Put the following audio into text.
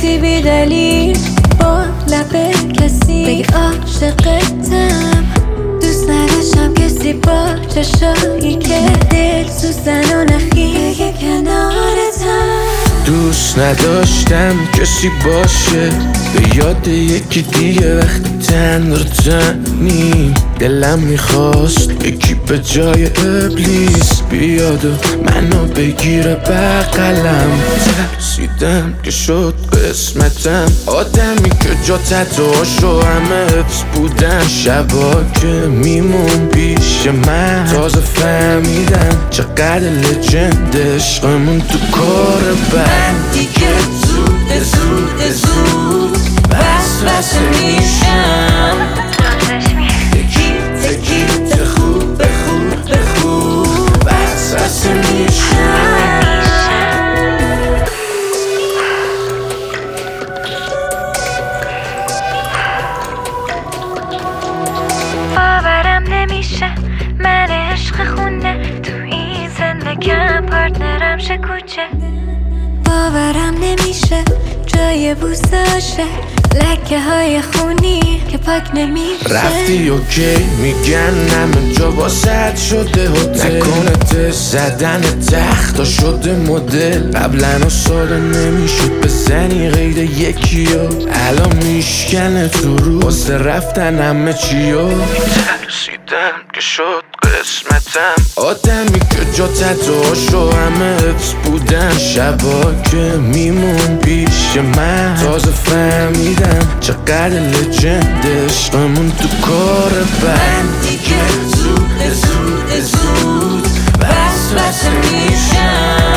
کسی بی دلیل با لب کسی بگه عاشقتم. دوست نداشتم کسی با چشایی که دل سوزن و نخی بگه کنارتم. دوست نداشتم کسی باشه به یاد یکی دیگه وقتی تن رو تنیم. دلم میخواست یکی به جای ابلیس بیاد و منو بگیره بغلم. ترسیدم که شد قسمتم، آدمی که جا تتوهاشو همه حفظ بودن. شبا که میمون پیش من تازه فهمیدم چقدر لجند عشقمون تو کار من دیگه زود وسوسه میشم. تکیت خوب وسوسه میشم. باورم نمیشه من عشق خونه تو این زندگیم پارتنرم شه کوچه. باورم نمیشه جای بوساشه لکه های خونی که پاک نمیشه. رفتی اوکی میگن همه جا واسط شده هتل. نکنه تست زدن تختا شده مدل. قبلا ساده نمیشد بزنی غیر یکیو، الان میشکنه تو رو واسه رفتن همه چیو. ترسیدم که شد قسمتم، آدمی که جا تتوهاشو همه حفظ بودن. شبا که میمون پیش من تازه فهمیدم چقدر لجند عشقمون تو کار بد. من دیگه زود وسوسه میشم.